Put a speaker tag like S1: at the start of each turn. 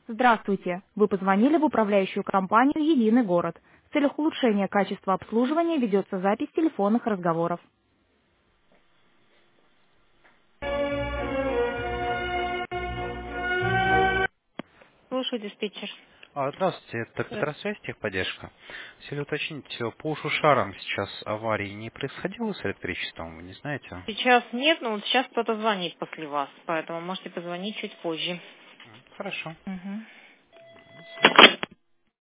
S1: Здравствуйте! Вы позвонили в управляющую компанию «Единый город». В целях улучшения качества обслуживания ведется запись телефонных разговоров. Слушаю, диспетчер.
S2: Здравствуйте, это Петросвязь, техподдержка. Хотели уточнить, по Ушушарам сейчас аварии не происходило с электричеством, вы не знаете?
S1: Сейчас нет, но вот сейчас кто-то звонит после вас, поэтому можете позвонить чуть позже.
S2: Хорошо.
S1: Мгм.